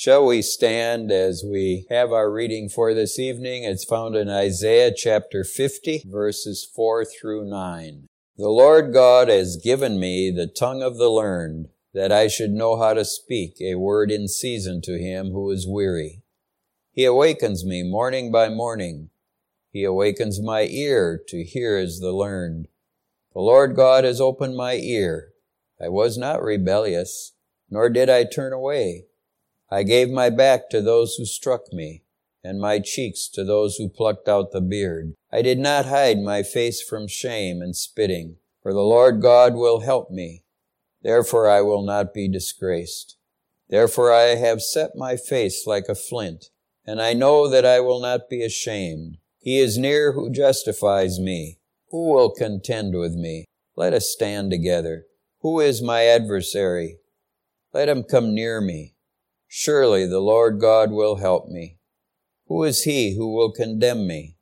Shall we stand as we have our reading for this evening? It's found in Isaiah chapter 50, verses 4 through 9. The Lord God has given me the tongue of the learned, that I should know how to speak a word in season to him who is weary. He awakens me morning by morning. He awakens my ear to hear as the learned. The Lord God has opened my ear. I was not rebellious, nor did I turn away. I gave my back to those who struck me, and my cheeks to those who plucked out the beard. I did not hide my face from shame and spitting, for the Lord God will help me. Therefore I will not be disgraced. Therefore I have set my face like a flint, and I know that I will not be ashamed. He is near who justifies me. Who will contend with me? Let us stand together. Who is my adversary? Let him come near me. Surely the Lord God will help me. Who is he who will condemn me?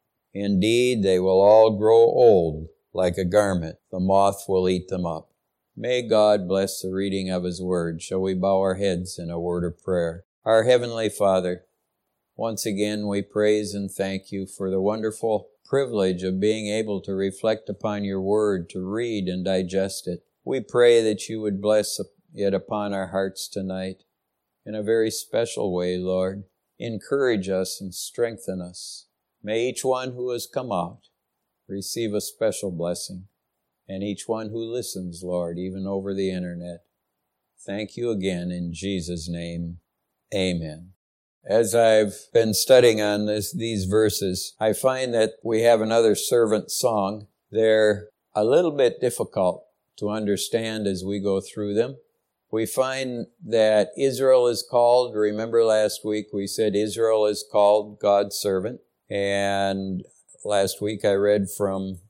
Indeed, they will all grow old like a garment. The moth will eat them up. May God bless the reading of his word. Shall we bow our heads in a word of prayer? Our Heavenly Father, once again we praise and thank you for the wonderful privilege of being able to reflect upon your word, to read and digest it. We pray that you would bless it upon our hearts tonight in a very special way, Lord. Encourage us and strengthen us. May each one who has come out receive a special blessing, and each one who listens, Lord, even over the internet. Thank you again in Jesus' name. Amen. As I've been studying on these verses, I find that we have another servant song. They're a little bit difficult to understand as we go through them. We find that Israel is called. Remember last week we said Israel is called God's servant. And last week I read from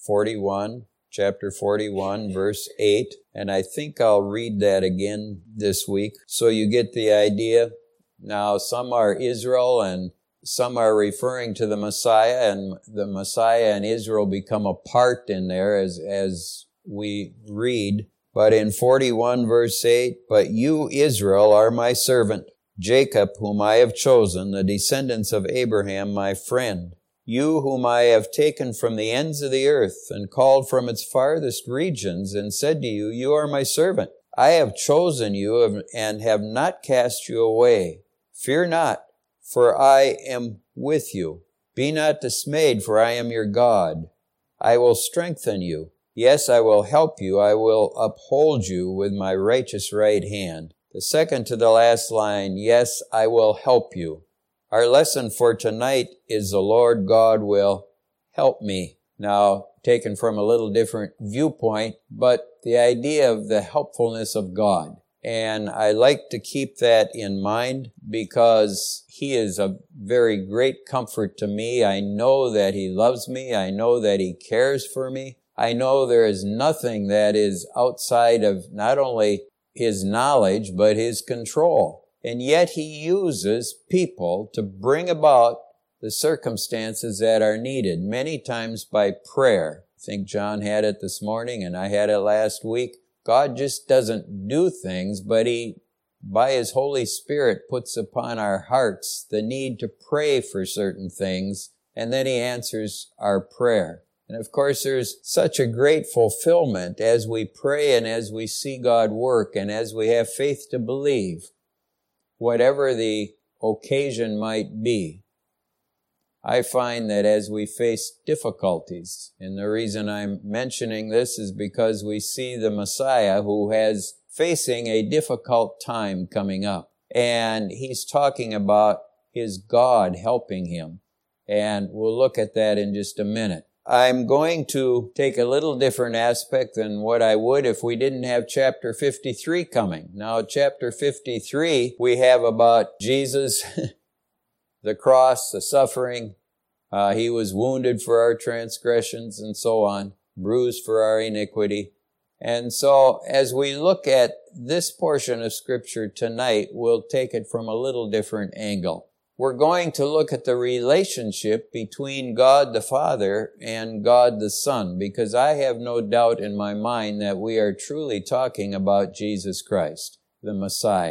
chapter 41, verse 8. And I think I'll read that again this week so you get the idea. Now, some are Israel and some are referring to the Messiah, and the Messiah and Israel become a part in there as we read. But in 41 verse 8, "But you, Israel, are my servant, Jacob, whom I have chosen, the descendants of Abraham, my friend. You whom I have taken from the ends of the earth and called from its farthest regions and said to you, you are my servant. I have chosen you and have not cast you away. Fear not, for I am with you. Be not dismayed, for I am your God. I will strengthen you. Yes, I will help you. I will uphold you with my righteous right hand." The second to the last line, "Yes, I will help you." Our lesson for tonight is the Lord God will help me. Now, taken from a little different viewpoint, but the idea of the helpfulness of God. And I like to keep that in mind because he is a very great comfort to me. I know that he loves me. I know that he cares for me. I know there is nothing that is outside of not only his knowledge, but his control. And yet he uses people to bring about the circumstances that are needed, many times by prayer. I think John had it this morning and I had it last week. God just doesn't do things, but he, by his Holy Spirit, puts upon our hearts the need to pray for certain things, and then he answers our prayer. And of course, there's such a great fulfillment as we pray and as we see God work and as we have faith to believe, whatever the occasion might be. I find that as we face difficulties, and the reason I'm mentioning this is because we see the Messiah who has facing a difficult time coming up. And he's talking about his God helping him. And we'll look at that in just a minute. I'm going to take a little different aspect than what I would if we didn't have chapter 53 coming. Now, chapter 53, we have about Jesus, the cross, the suffering. He was wounded for our transgressions and so on, bruised for our iniquity. And so, as we look at this portion of Scripture tonight, we'll take it from a little different angle. We're going to look at the relationship between God the Father and God the Son, because I have no doubt in my mind that we are truly talking about Jesus Christ, the Messiah.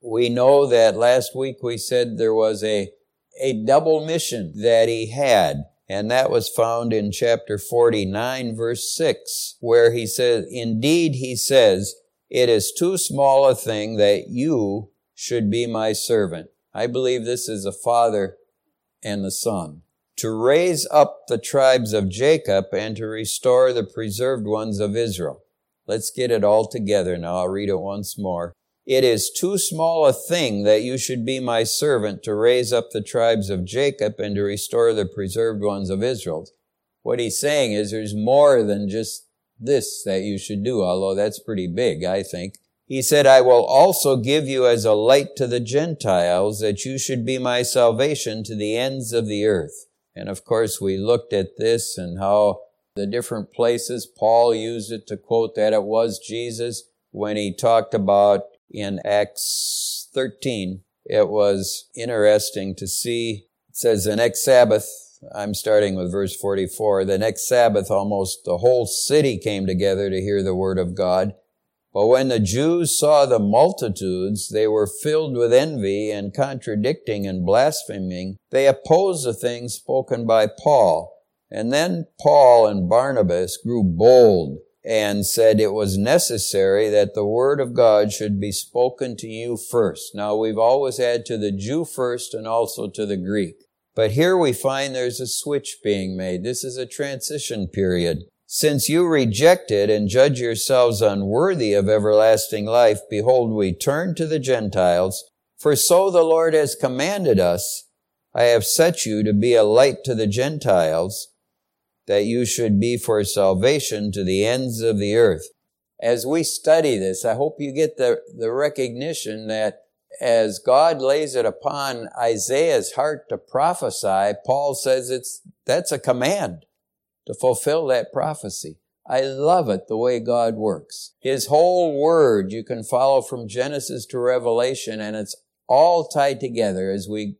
We know that last week we said there was a double mission that he had, and that was found in chapter 49, verse 6, where he says, "Indeed," he says, "it is too small a thing that you should be my servant." I believe this is the Father and the Son. "To raise up the tribes of Jacob and to restore the preserved ones of Israel." Let's get it all together now. I'll read it once more. "It is too small a thing that you should be my servant to raise up the tribes of Jacob and to restore the preserved ones of Israel." What he's saying is there's more than just this that you should do, although that's pretty big, I think. He said, "I will also give you as a light to the Gentiles, that you should be my salvation to the ends of the earth." And of course, we looked at this and how the different places Paul used it to quote that it was Jesus. When he talked about in Acts 13, it was interesting to see. It says the next Sabbath, I'm starting with verse 44, the next Sabbath almost the whole city came together to hear the word of God. But when the Jews saw the multitudes, they were filled with envy, and contradicting and blaspheming, they opposed the things spoken by Paul. And then Paul and Barnabas grew bold and said it was necessary that the word of God should be spoken to you first. Now, we've always had to the Jew first and also to the Greek. But here we find there's a switch being made. This is a transition period. "Since you rejected and judge yourselves unworthy of everlasting life, behold, we turn to the Gentiles. For so the Lord has commanded us, I have set you to be a light to the Gentiles, that you should be for salvation to the ends of the earth." As we study this, I hope you get the recognition that as God lays it upon Isaiah's heart to prophesy, Paul says that's a command to fulfill that prophecy. I love it, the way God works. His whole word you can follow from Genesis to Revelation, and it's all tied together as we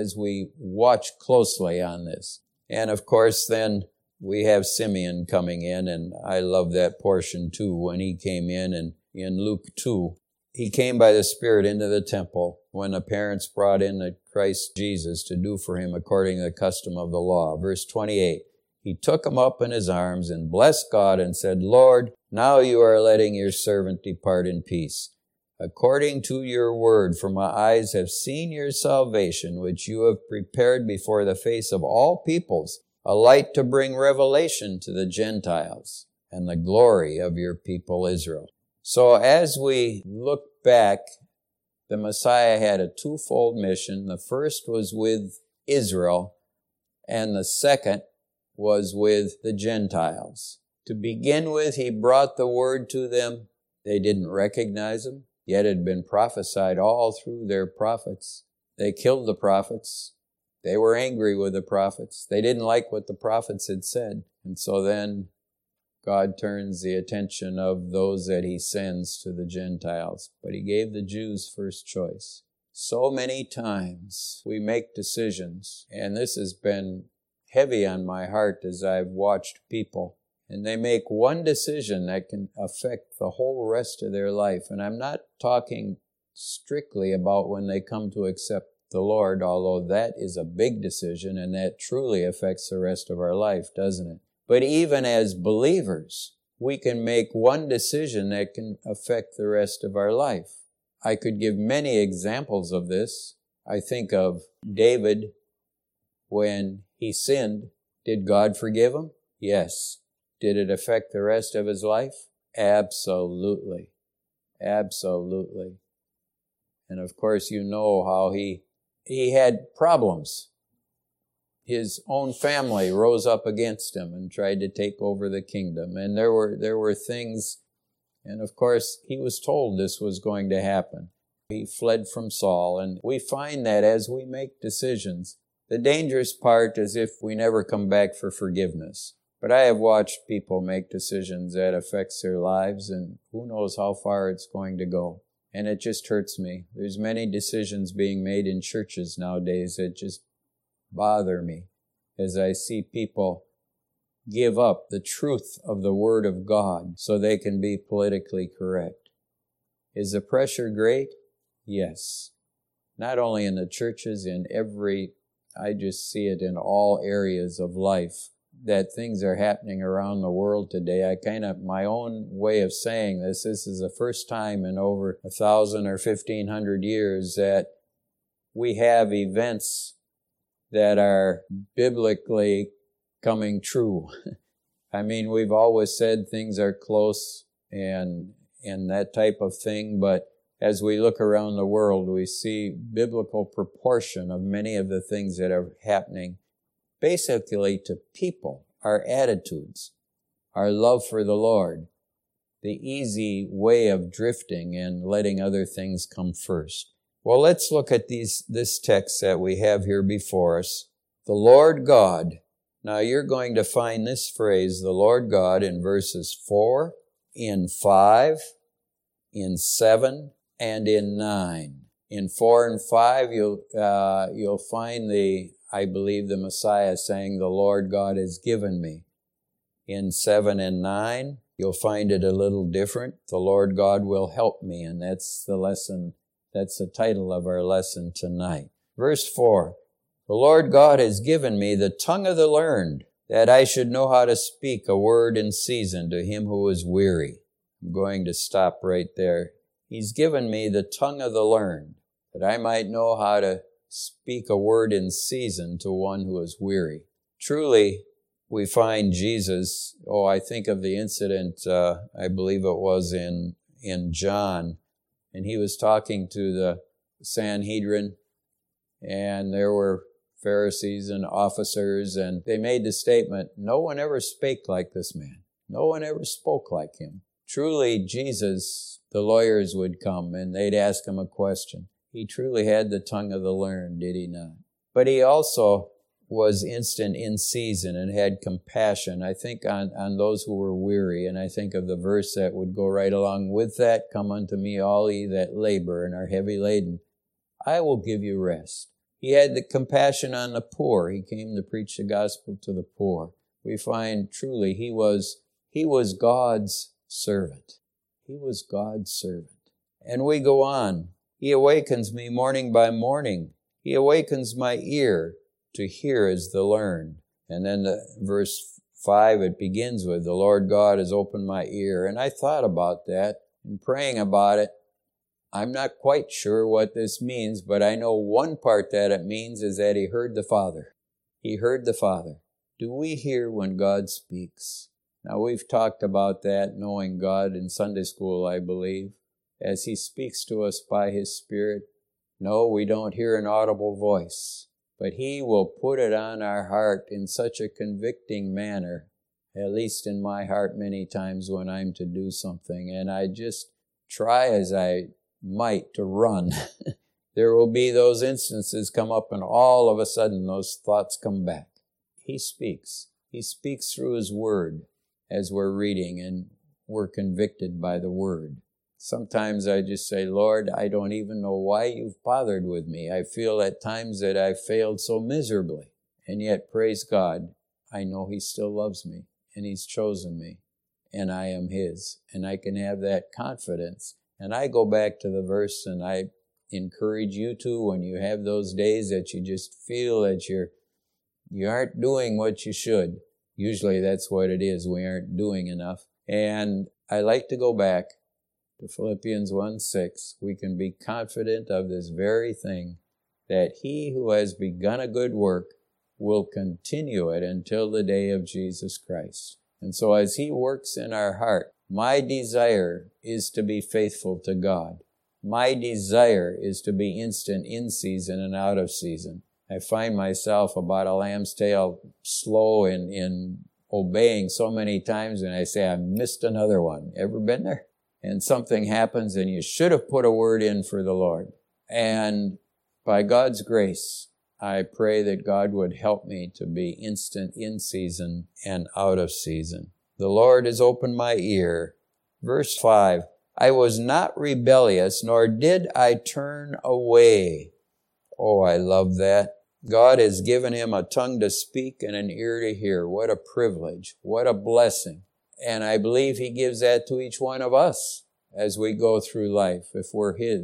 watch closely on this. And of course, then we have Simeon coming in, and I love that portion too, when he came in Luke 2. He came by the Spirit into the temple when the parents brought in the Christ Jesus to do for him according to the custom of the law. Verse 28. He took him up in his arms and blessed God and said, "Lord, now you are letting your servant depart in peace, according to your word, for my eyes have seen your salvation, which you have prepared before the face of all peoples, a light to bring revelation to the Gentiles, and the glory of your people Israel." So as we look back, the Messiah had a twofold mission. The first was with Israel, and the second was with the Gentiles. To begin with, he brought the word to them. They didn't recognize him, yet it had been prophesied all through their prophets. They killed the prophets. They were angry with the prophets. They didn't like what the prophets had said. And so then God turns the attention of those that he sends to the Gentiles. But he gave the Jews first choice. So many times we make decisions, and this has been heavy on my heart as I've watched people, and they make one decision that can affect the whole rest of their life. And I'm not talking strictly about when they come to accept the Lord, although that is a big decision and that truly affects the rest of our life, doesn't it? But even as believers, we can make one decision that can affect the rest of our life. I could give many examples of this. I think of David when he sinned. Did God forgive him? Yes. Did it affect the rest of his life? Absolutely. Absolutely. And of course, you know how he had problems. His own family rose up against him and tried to take over the kingdom. And there were things, and of course, he was told this was going to happen. He fled from Saul, and we find that as we make decisions, the dangerous part is if we never come back for forgiveness. But I have watched people make decisions that affects their lives, and who knows how far it's going to go. And it just hurts me. There's many decisions being made in churches nowadays that just bother me as I see people give up the truth of the Word of God so they can be politically correct. Is the pressure great? Yes. Not only in the churches, I just see it in all areas of life, that things are happening around the world today. My own way of saying this is the first time in over 1,000 or 1,500 years that we have events that are biblically coming true. I mean, we've always said things are close and that type of thing, but as we look around the world, we see biblical proportion of many of the things that are happening basically to people, our attitudes, our love for the Lord, the easy way of drifting and letting other things come first. Well, let's look at this text that we have here before us. The Lord God. Now you're going to find this phrase, the Lord God, in verses 4, in 5, in 7, and in 9. In 4 and 5, you'll find I believe the Messiah saying, the Lord God has given me. In 7 and 9, you'll find it a little different. The Lord God will help me, and that's the lesson. That's the title of our lesson tonight. Verse 4, the Lord God has given me the tongue of the learned, that I should know how to speak a word in season to him who is weary. I'm going to stop right there. He's given me the tongue of the learned, that I might know how to speak a word in season to one who is weary. Truly, we find Jesus, I think of the incident, I believe it was in John, and he was talking to the Sanhedrin, and there were Pharisees and officers, and they made the statement, no one ever spake like this man. No one ever spoke like him. Truly, Jesus, the lawyers would come and they'd ask him a question. He truly had the tongue of the learned, did he not? But he also was instant in season and had compassion, I think, on those who were weary. And I think of the verse that would go right along with that, come unto me all ye that labor and are heavy laden. I will give you rest. He had the compassion on the poor. He came to preach the gospel to the poor. We find truly he was God's servant. He was God's servant. And we go on. He awakens me morning by morning. He awakens my ear to hear as the learned. And then verse 5, it begins with, the Lord God has opened my ear. And I thought about that and praying about it. I'm not quite sure what this means, but I know one part that it means is that he heard the Father. He heard the Father. Do we hear when God speaks? Now, we've talked about that, knowing God in Sunday school, I believe, as he speaks to us by his Spirit. No, we don't hear an audible voice, but he will put it on our heart in such a convicting manner, at least in my heart many times when I'm to do something, and I just try as I might to run. There will be those instances come up and all of a sudden those thoughts come back. He speaks. He speaks through his word as we're reading and we're convicted by the word. Sometimes I just say, Lord, I don't even know why you've bothered with me. I feel at times that I've failed so miserably. And yet, praise God, I know he still loves me and he's chosen me and I am his. And I can have that confidence. And I go back to the verse and I encourage you to, when you have those days that you just feel that you aren't doing what you should. Usually that's what it is. We aren't doing enough. And I like to go back to Philippians 1:6. We can be confident of this very thing, that he who has begun a good work will continue it until the day of Jesus Christ. And so as he works in our heart, my desire is to be faithful to God. My desire is to be instant in season and out of season. I find myself about a lamb's tail slow in obeying so many times, and I say, I missed another one. Ever been there? And something happens and you should have put a word in for the Lord. And by God's grace, I pray that God would help me to be instant in season and out of season. The Lord has opened my ear. Verse 5, I was not rebellious, nor did I turn away. Oh, I love that. God has given him a tongue to speak and an ear to hear. What a privilege. What a blessing. And I believe he gives that to each one of us as we go through life, if we're his.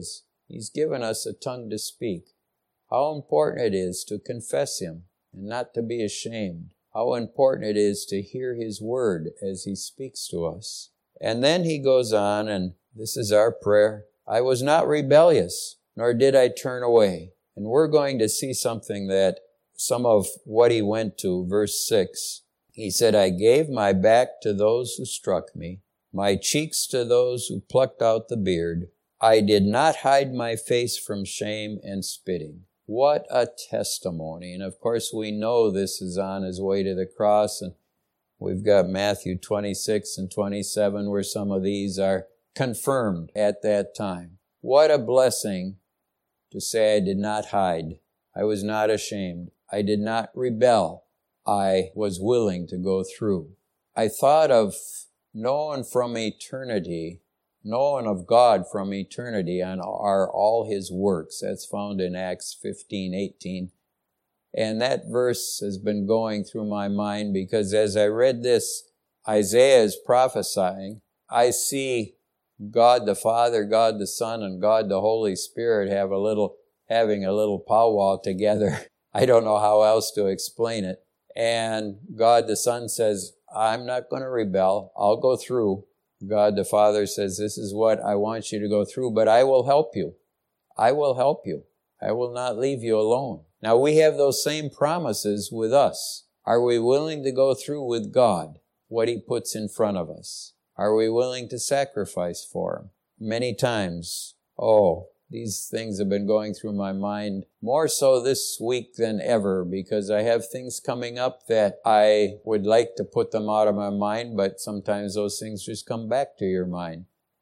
He's given us a tongue to speak. How important it is to confess Him and not to be ashamed. How important it is to hear His word as He speaks to us. And then he goes on, and this is our prayer. I was not rebellious, nor did I turn away. And we're going to see something that some of what he went to, verse 6. He said, I gave my back to those who struck me, my cheeks to those who plucked out the beard. I did not hide my face from shame and spitting. What a testimony. And of course we know this is on his way to the cross, and we've got Matthew 26 and 27 where some of these are confirmed at that time. What a blessing to say I did not hide. I was not ashamed. I did not rebel. I was willing to go through. I thought of knowing from eternity, knowing of God from eternity and are all His works. That's found in Acts 15:18. And that verse has been going through my mind because as I read this, Isaiah is prophesying. I see God the Father, God the Son, and God the Holy Spirit having a little powwow together. I don't know how else to explain it. And God the Son says, I'm not going to rebel. I'll go through. God the Father says, this is what I want you to go through, but I will help you. I will help you. I will not leave you alone. Now we have those same promises with us. Are we willing to go through with God what He puts in front of us? Are we willing to sacrifice for Him? Many times, these things have been going through my mind more so this week than ever because I have things coming up that I would like to put them out of my mind, but sometimes those things just come back to your mind.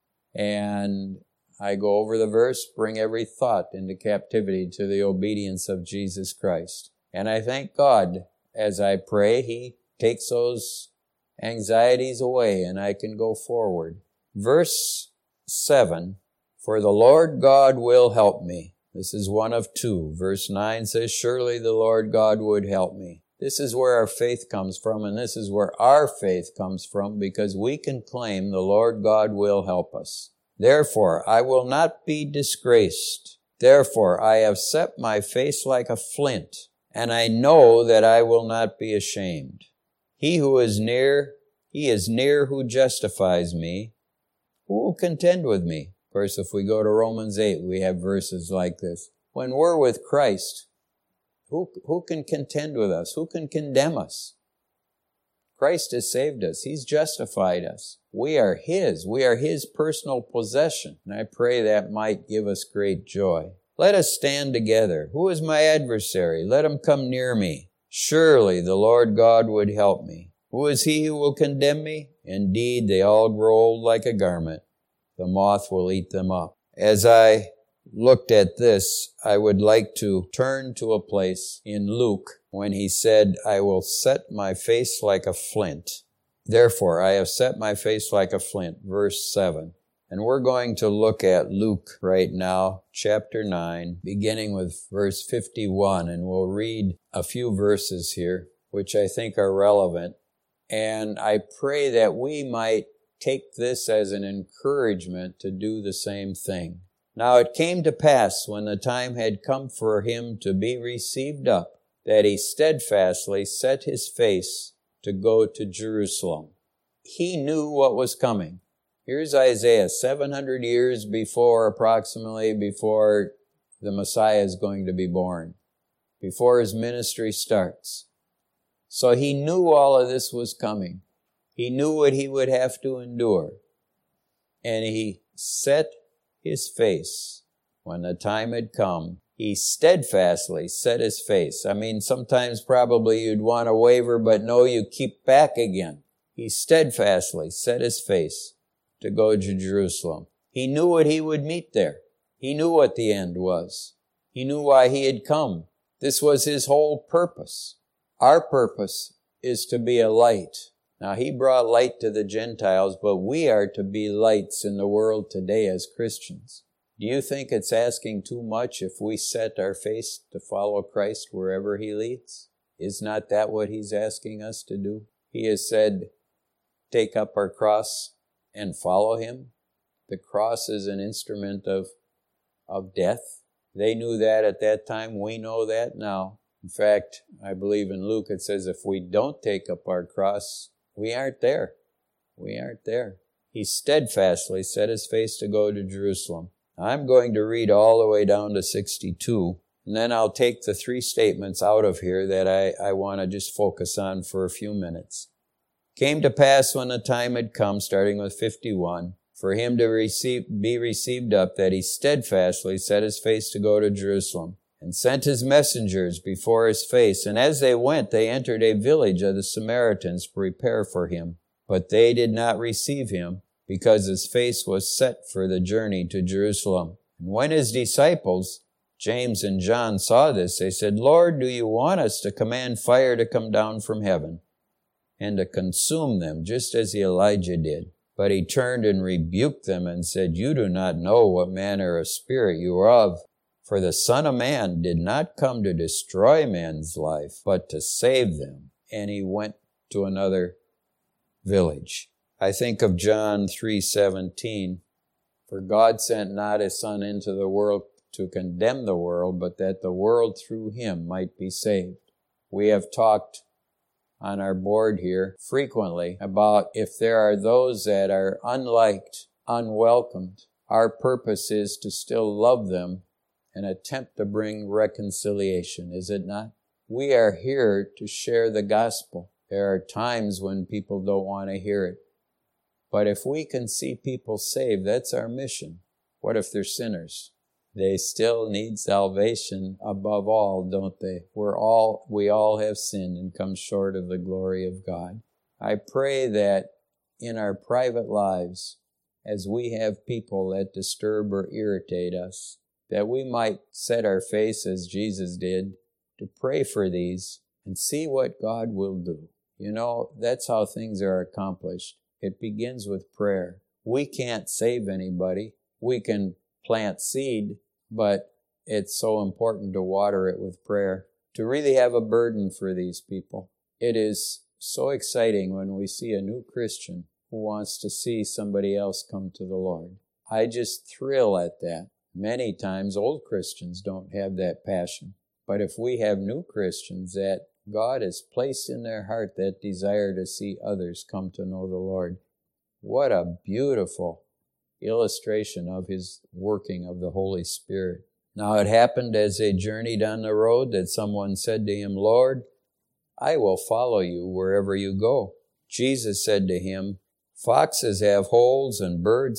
And I go over the verse, bring every thought into captivity to the obedience of Jesus Christ. And I thank God as I pray, He takes those anxieties away and I can go forward. Verse 7, for the Lord God will help me. This is one of two. Verse 9 says, surely the Lord God would help me. This is where our faith comes from, and this is where our faith comes from because we can claim the Lord God will help us. Therefore, I will not be disgraced. Therefore, I have set my face like a flint, and I know that I will not be ashamed. He is near who justifies me. Who will contend with me? Of course, if we go to Romans 8, we have verses like this. When we're with Christ, who can contend with us? Who can condemn us? Christ has saved us. He's justified us. We are His. We are His personal possession. And I pray that might give us great joy. Let us stand together. Who is my adversary? Let him come near me. Surely the Lord God would help me. Who is he who will condemn me? Indeed, they all grow old like a garment. The moth will eat them up. As I looked at this, I would like to turn to a place in Luke when he said, I will set my face like a flint. Therefore, I have set my face like a flint, verse 7. And we're going to look at Luke right now, chapter 9, beginning with verse 51, and we'll read a few verses here, which I think are relevant. And I pray that we might take this as an encouragement to do the same thing. Now it came to pass when the time had come for him to be received up, that he steadfastly set his face to go to Jerusalem. He knew what was coming. Here's Isaiah, 700 years approximately before the Messiah is going to be born, before his ministry starts. So he knew all of this was coming. He knew what he would have to endure. And he set his face when the time had come. He steadfastly set his face. I mean, sometimes probably you'd want to waver, but no, you keep back again. He steadfastly set his face to go to Jerusalem. He knew what he would meet there. He knew what the end was. He knew why he had come. This was his whole purpose. Our purpose is to be a light. Now, he brought light to the Gentiles, but we are to be lights in the world today as Christians. Do you think it's asking too much if we set our face to follow Christ wherever he leads? Is not that what he's asking us to do? He has said, take up our cross and follow him. The cross is an instrument of of death. They knew that at that time. We know that now. In fact, I believe in Luke it says if we don't take up our cross, we aren't there. We aren't there. He steadfastly set his face to go to Jerusalem. I'm going to read all the way down to 62, and then I'll take the 3 statements out of here that I want to just focus on for a few minutes. Came to pass when the time had come, starting with 51, for him to be received up, that he steadfastly set his face to go to Jerusalem, and sent his messengers before his face. And as they went, they entered a village of the Samaritans to prepare for him. But they did not receive him, because his face was set for the journey to Jerusalem. And when his disciples, James and John, saw this, they said, Lord, do you want us to command fire to come down from heaven and to consume them, just as Elijah did? But he turned and rebuked them and said, you do not know what manner of spirit you are of. For the Son of Man did not come to destroy man's life, but to save them. And he went to another village. I think of John 3:17. For God sent not his Son into the world to condemn the world, but that the world through him might be saved. We have talked on our board here frequently about if there are those that are unliked, unwelcomed, our purpose is to still love them and attempt to bring reconciliation, is it not? We are here to share the gospel. There are times when people don't want to hear it. But if we can see people saved, that's our mission. What if they're sinners? They still need salvation above all, don't they? We all have sinned and come short of the glory of God. I pray that in our private lives, as we have people that disturb or irritate us, that we might set our face as Jesus did to pray for these and see what God will do. You know, that's how things are accomplished. It begins with prayer. We can't save anybody. We can plant seed, but it's so important to water it with prayer, to really have a burden for these people. It is so exciting when we see a new Christian who wants to see somebody else come to the Lord. I just thrill at that. Many times old Christians don't have that passion. But if we have new Christians that God has placed in their heart that desire to see others come to know the Lord, what a beautiful illustration of his working of the Holy Spirit. Now it happened as they journeyed on the road that someone said to him, Lord, I will follow you wherever you go. Jesus said to him, foxes have holes and birds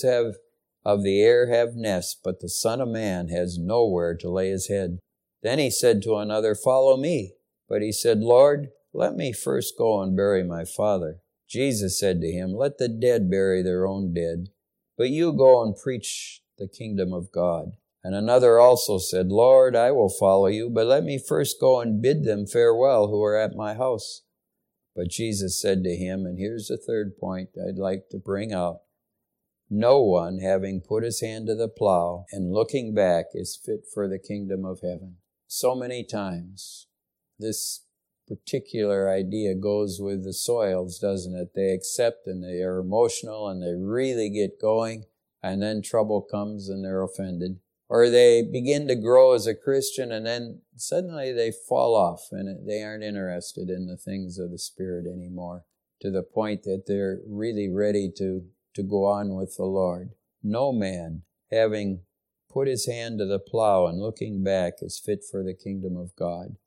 of the air have nests, but the Son of Man has nowhere to lay his head. Then he said to another, follow me. But he said, Lord, let me first go and bury my father. Jesus said to him, let the dead bury their own dead, but you go and preach the kingdom of God. And another also said, Lord, I will follow you, but let me first go and bid them farewell who are at my house. But Jesus said to him, and here's the third point I'd like to bring out, no one, having put his hand to the plow and looking back, is fit for the kingdom of heaven. So many times, this particular idea goes with the soils, doesn't it? They accept and they are emotional and they really get going, and then trouble comes and they're offended. Or they begin to grow as a Christian and then suddenly they fall off and they aren't interested in the things of the Spirit anymore, to the point that they're really ready to go on with the Lord. No man, having put his hand to the plow and looking back, is fit for the kingdom of God.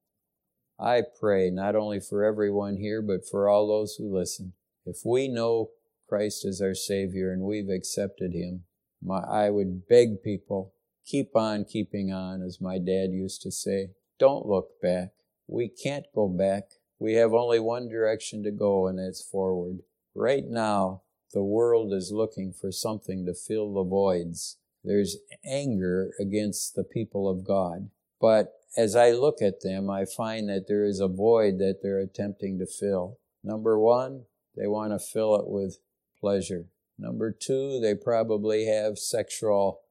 I pray not only for everyone here, but for all those who listen. If we know Christ as our Savior and we've accepted him, I would beg people, keep on keeping on, as my dad used to say. Don't look back. We can't go back. We have only one direction to go, and it's forward. Right now, the world is looking for something to fill the voids. There's anger against the people of God. But as I look at them, I find that there is a void that they're attempting to fill. Number one, they want to fill it with pleasure. Number two, they probably have sexual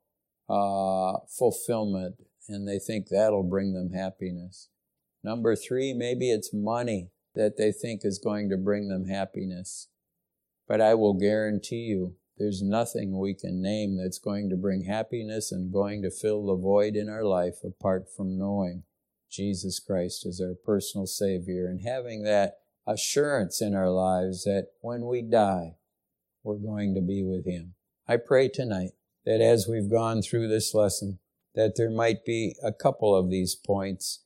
fulfillment, and they think that'll bring them happiness. Number three, maybe it's money that they think is going to bring them happiness. But I will guarantee you There's nothing we can name that's going to bring happiness and going to fill the void in our life apart from knowing Jesus Christ as our personal Savior and having that assurance in our lives that when we die, we're going to be with Him. I pray tonight that as we've gone through this lesson, that there might be a couple of these points.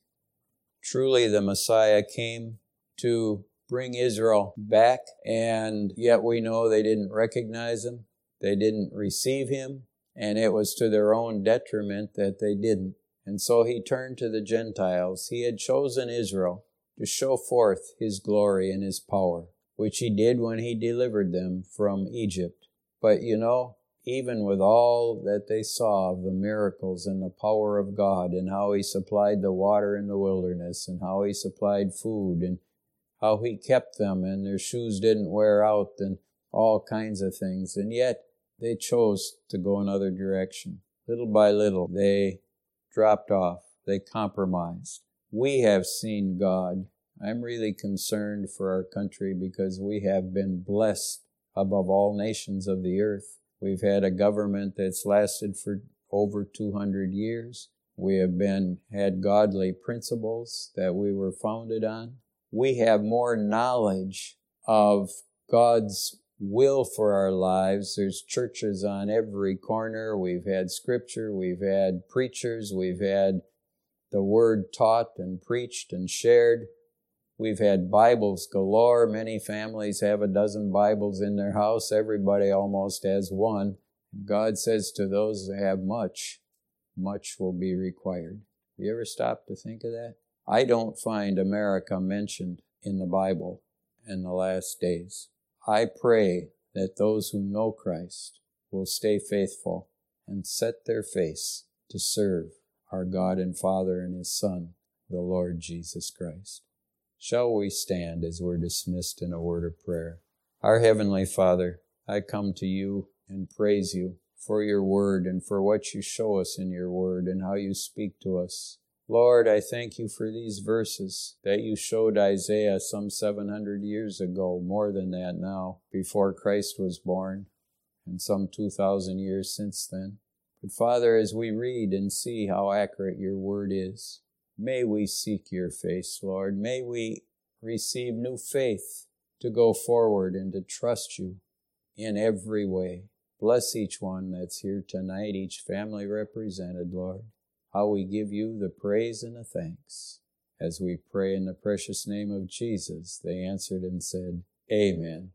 Truly, the Messiah came to bring Israel back, and yet we know they didn't recognize Him, they didn't receive Him, and it was to their own detriment that they didn't. And so He turned to the Gentiles. He had chosen Israel to show forth His glory and His power, which He did when He delivered them from Egypt. But even with all that they saw of the miracles and the power of God and how He supplied the water in the wilderness and how He supplied food and how He kept them and their shoes didn't wear out and all kinds of things, and yet they chose to go another direction. Little by little, they dropped off. They compromised. We have seen God. I'm really concerned for our country because we have been blessed above all nations of the earth. We've had a government that's lasted for over 200 years. We have had godly principles that we were founded on. We have more knowledge of God's will for our lives. There's churches on every corner. We've had scripture. We've had preachers. We've had the word taught and preached and shared. We've had Bibles galore. Many families have a dozen Bibles in their house. Everybody almost has one. God says to those that have much, much will be required. Have you ever stopped to think of that? I don't find America mentioned in the Bible in the last days. I pray that those who know Christ will stay faithful and set their face to serve our God and Father and His Son, the Lord Jesus Christ. Shall we stand as we're dismissed in a word of prayer? Our Heavenly Father, I come to You and praise You for Your word and for what You show us in Your word and how You speak to us. Lord, I thank You for these verses that You showed Isaiah some 700 years ago, more than that now, before Christ was born, and some 2,000 years since then. But Father, as we read and see how accurate Your word is, may we seek Your face, Lord. May we receive new faith to go forward and to trust You in every way. Bless each one that's here tonight, each family represented, Lord. How we give You the praise and the thanks. As we pray in the precious name of Jesus, they answered and said, Amen.